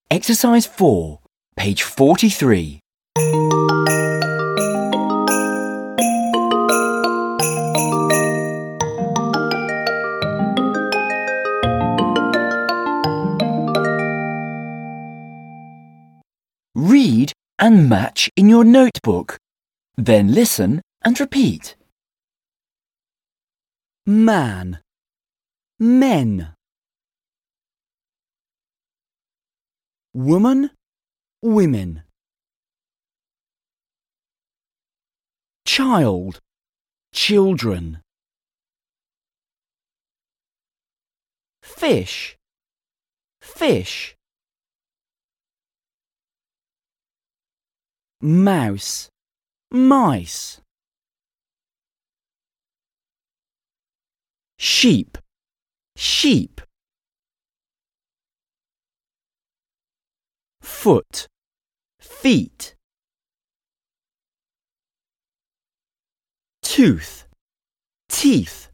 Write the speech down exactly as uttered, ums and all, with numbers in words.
Exercise four, page forty-three. Read and match in your notebook. Then listen and repeat. Man, men. Woman, women. Child, children. Fish, fish. Mouse, mice. Sheep, sheep. Foot, feet. Tooth, teeth.